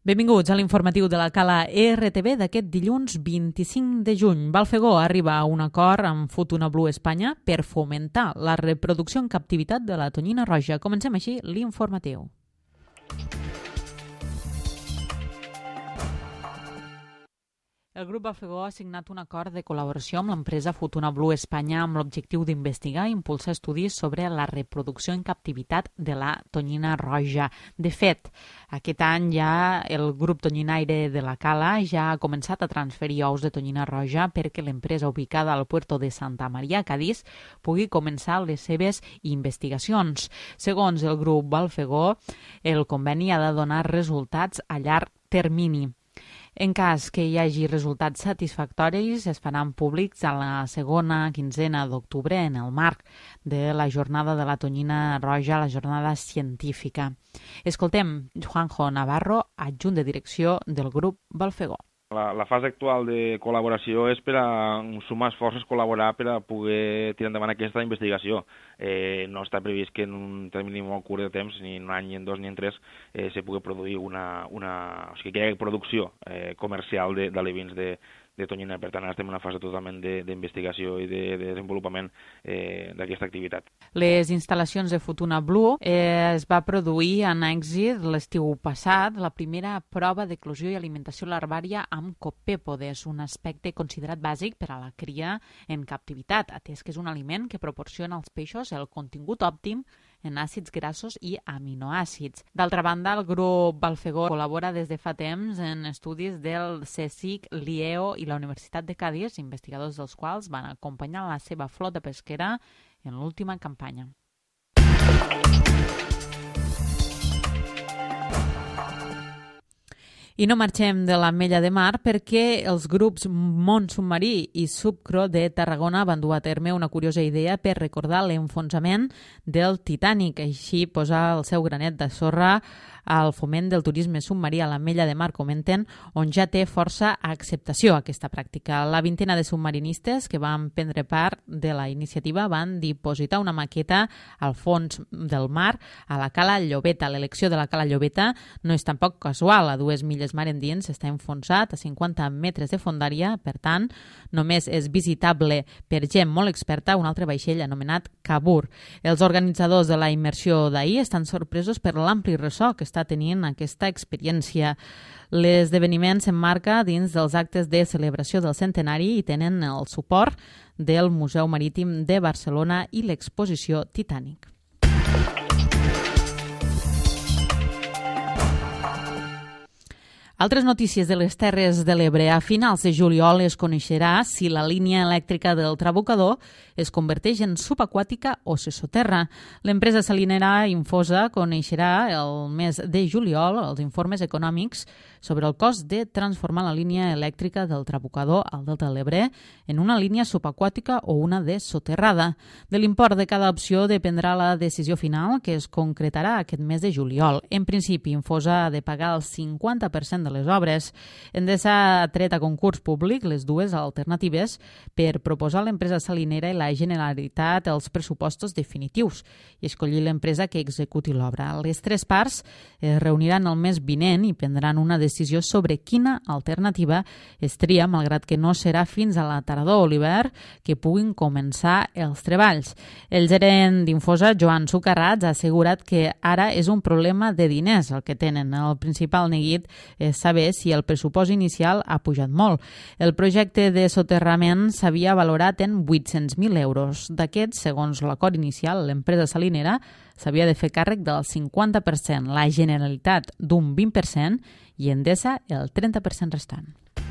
Benvinguts a l'informatiu de la Cala ERTV d'aquest dilluns 25 de juny. Balfegó arriba a un acord amb Futuna Blue Espanya per fomentar la reproducció en captivitat de la tonyina roja. Comencem així l'informatiu. El grup Balfegó ha signat un acord de col·laboració amb l'empresa Futuna Blue Espanya amb l'objectiu d'investigar i impulsar estudis sobre la reproducció en captivitat de la tonyina roja. De fet, aquest any ja el grup tonyinaire de la Cala ja ha començat a transferir ous de tonyina roja perquè l'empresa ubicada al puerto de Santa Maria, Cádiz, pugui començar les seves investigacions. Segons el grup Balfegó, el conveni ha de donar resultats a llarg termini. En cas que hi hagi resultats satisfactoris, es faran públics a la segona quinzena d'octubre en el marc de la jornada de la tonyina roja, la jornada científica. Escoltem Juanjo Navarro, adjunt de direcció del grup Balfegó. La fase actual de col·laboració és per a sumar esforços, col·laborar per a poder tirar endavant aquesta investigació. No està previst que en un termini molt curt de temps, ni en un any, ni en dos, ni en tres, se pugui produir o sigui, que hi hagi producció comercial d'alevins de tonyina. Per tant, estem en una fase totalment d'investigació i de desenvolupament d'aquesta activitat. Les instal·lacions de Futuna Blue es va produir en èxit l'estiu passat la primera prova d'eclosió i alimentació larvària amb copèpodes, un aspecte considerat bàsic per a la cria en captivitat, atès que és un aliment que proporciona als peixos el contingut òptim en àcids grassos i aminoàcids. D'altra banda, el grup Balfegó col·labora des de fa temps en estudis del CSIC, l'IEO i la Universitat de Cádiz, investigadors dels quals van acompanyar la seva flota pesquera en l'última campanya. I no marxem de l'Ametlla de Mar perquè els grups Mont Submarí i Subcro de Tarragona van dur a terme una curiosa idea per recordar l'enfonsament del Titanic, així posar el seu granet de sorra al foment del turisme submarí a l'Ametlla de Mar, comenten, on ja té força acceptació aquesta pràctica. La vintena de submarinistes que van prendre part de la iniciativa van dipositar una maqueta al fons del mar a la Cala Llobeta. L'elecció de la Cala Llobeta no és tampoc casual. A 2 milles mar endins està enfonsat a 50 metres de fondària, per tant, només és visitable per gent molt experta un altre vaixell anomenat Cabur. Els organitzadors de la immersió d'ahir estan sorpresos per l'ampli ressò que està tenint aquesta experiència. L'esdeveniment s'emmarca dins dels actes de celebració del centenari i tenen el suport del Museu Marítim de Barcelona i l'exposició Titanic. Altres notícies de les Terres de l'Ebre. A finals de juliol es coneixerà si la línia elèctrica del Trabucador es converteix en subaquàtica o se soterra. L'empresa salinera Infosa coneixerà el mes de juliol els informes econòmics sobre el cost de transformar la línia elèctrica del Trabucador al Delta de l'Ebre en una línia subaquàtica o una de soterrada. De l'import de cada opció dependrà la decisió final que es concretarà aquest mes de juliol. En principi, Infosa ha de pagar el 50% de les obres. Endesa ha tret a concurs públic les dues alternatives per proposar a l'empresa salinera i la Generalitat els pressupostos definitius i escollir l'empresa que executi l'obra. Les tres parts es reuniran el mes vinent i prendran una decisió sobre quina alternativa es tria, malgrat que no serà fins a la tardor o l'hivern que puguin començar els treballs. El gerent d'Infosa, Joan Sucarrats, ha assegurat que ara és un problema de diners el que tenen. El principal neguit és saber si el pressupost inicial ha pujat molt. El projecte de soterrament s'havia valorat en 800.000 euros. D'aquests, segons l'acord inicial, l'empresa salinera s'havia de fer càrrec del 50%, la Generalitat d'un 20% i Endesa el 30% restant.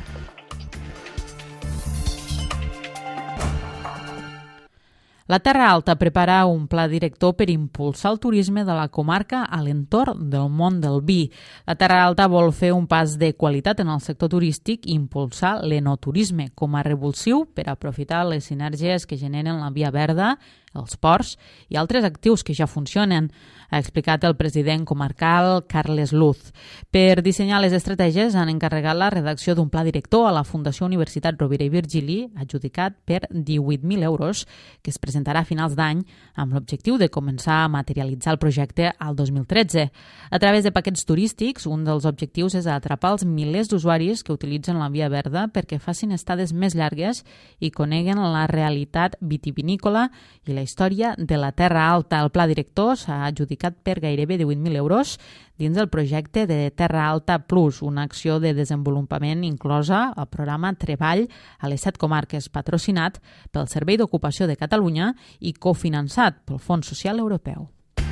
La Terra Alta prepara un pla director per impulsar el turisme de la comarca a l'entorn del món del vi. La Terra Alta vol fer un pas de qualitat en el sector turístic i impulsar l'enoturisme com a revulsiu per aprofitar les sinergies que generen la via verda, els ports i altres actius que ja funcionen, ha explicat el president comarcal Carles Luz. Per dissenyar les estratègies han encarregat la redacció d'un pla director a la Fundació Universitat Rovira i Virgili, adjudicat per 18.000 euros, que es presentarà a finals d'any amb l'objectiu de començar a materialitzar el projecte al 2013. A través de paquets turístics, un dels objectius és atrapar els milers d'usuaris que utilitzen la Via Verda perquè facin estades més llargues i coneguen la realitat vitivinícola i la història de la Terra Alta. El pla director s'ha adjudicat per gairebé 18.000 euros dins del projecte de Terra Alta Plus, una acció de desenvolupament inclosa al programa Treball a les 7 comarques, patrocinat pel Servei d'Ocupació de Catalunya i cofinançat pel Fons Social Europeu.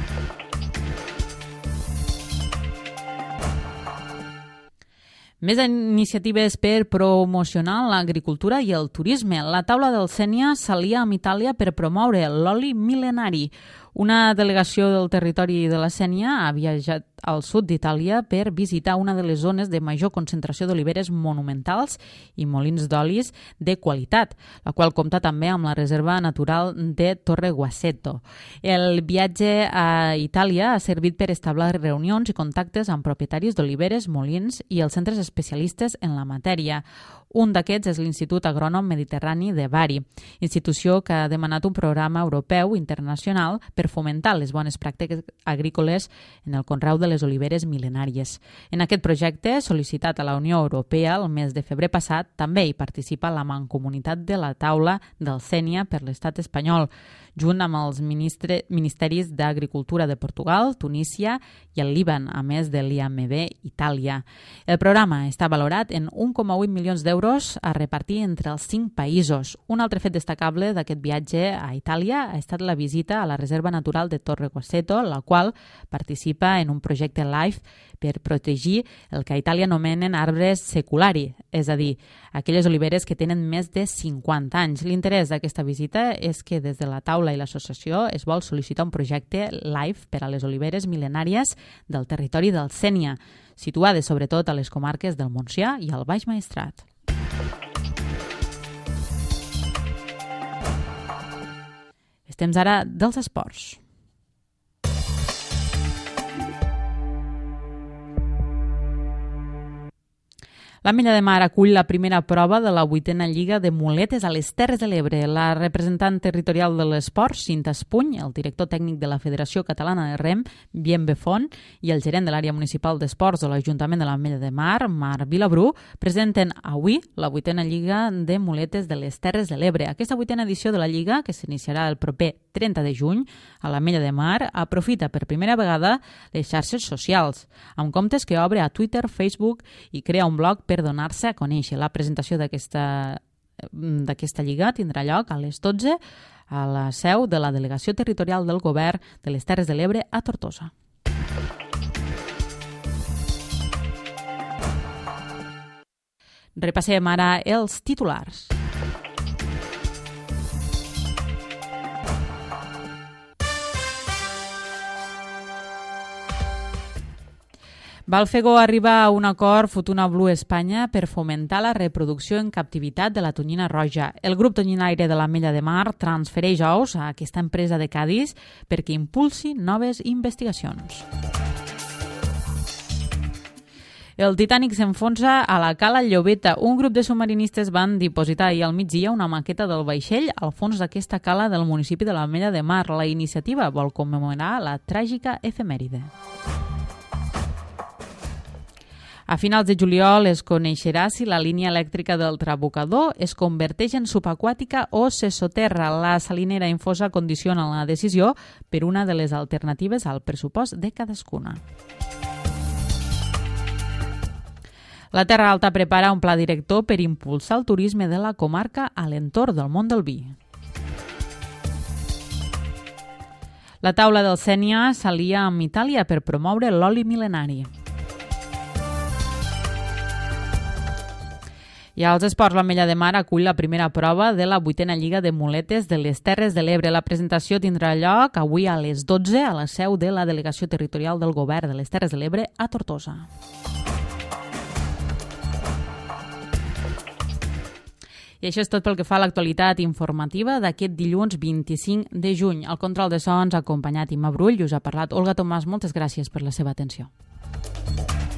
Més iniciatives per promocionar l'agricultura i el turisme. La taula del Sénia s'alia amb Itàlia per promoure l'oli mil·lenari. Una delegació del territori de la Sénia ha viatjat al sud d'Itàlia per visitar una de les zones de major concentració d'oliveres monumentals i molins d'olis de qualitat, la qual compta també amb la reserva natural de Torre Guaceto. El viatge a Itàlia ha servit per establir reunions i contactes amb propietaris d'oliveres, molins i els centres especialistes en la matèria. Un d'aquests és l'Institut Agrònom Mediterrani de Bari, institució que ha demanat un programa europeu internacional per fomentar les bones pràctiques agrícoles en el conreu de les oliveres mil·lenàries. En aquest projecte, sol·licitat a la Unió Europea el mes de febrer passat, també hi participa la Mancomunitat de la Taula del Sénia per l'Estat espanyol, junt amb els ministeris d'Agricultura de Portugal, Tunísia i el Líban, a més de l'IAMB Itàlia. El programa està valorat en 1,8 milions d'euros a repartir entre els 5 països. Un altre fet destacable d'aquest viatge a Itàlia ha estat la visita a la Reserva Natural de Torre Guaceto, la qual participa en un projecte LIFE per protegir el que a Itàlia anomenen arbres seculari, és a dir, aquelles oliveres que tenen més de 50 anys. L'interès d'aquesta visita és que des de la taula i l'associació es vol sol·licitar un projecte LIFE per a les oliveres mil·lenàries del territori del Sénia, situades sobretot a les comarques del Montsià i el Baix Maestrat. És temps ara dels esports. L'Ametlla de Mar acull la primera prova de la 8a Lliga de Muletes a les Terres de l'Ebre. La representant territorial de l'esport, Cinta Espuny, el director tècnic de la Federació Catalana de Rem, Bien Befont, i el gerent de l'àrea municipal d'esports de l'Ajuntament de l'Ametlla de Mar, Marc Vilabrú, presenten avui la 8a Lliga de Muletes de les Terres de l'Ebre. Aquesta 8a edició de la Lliga, que s'iniciarà el proper 30 de juny a l'Ametlla de Mar, aprofita per primera vegada les xarxes socials, amb comptes que obre a Twitter, Facebook i crea un blog per donar-se a conèixer. La presentació d'aquesta lliga tindrà lloc a les 12 a la seu de la Delegació Territorial del Govern de les Terres de l'Ebre a Tortosa. Repassem ara els titulars. Valfego arriba a un acord Futuna Blue Espanya per fomentar la reproducció en captivitat de la tonyina roja. El grup tonyinaire de l'Ametlla de Mar transfereix ous a aquesta empresa de Cadis perquè impulsi noves investigacions. El Titanic s'enfonsa a la cala Llobeta. Un grup de submarinistes van dipositar ahir al migdia una maqueta del vaixell al fons d'aquesta cala del municipi de l'Ametlla de Mar. La iniciativa vol commemorar la tràgica efemèride. A finals de juliol es coneixerà si la línia elèctrica del Trabucador es converteix en subaquàtica o se soterra. La salinera Infosa condiciona la decisió per una de les alternatives al pressupost de cadascuna. La Terra Alta prepara un pla director per impulsar el turisme de la comarca a l'entorn del món del vi. La taula del Sénia s'alia amb Itàlia per promoure l'oli mil·lenari. I als esports, l'Ametlla de Mar acull la primera prova de la 8a Lliga de Muletes de les Terres de l'Ebre. La presentació tindrà lloc avui a les 12 a la seu de la Delegació Territorial del Govern de les Terres de l'Ebre a Tortosa. I això és tot pel que fa a l'actualitat informativa d'aquest dilluns 25 de juny. El control de sons ha acompanyat Imma Brull i us ha parlat Olga Tomàs. Moltes gràcies per la seva atenció.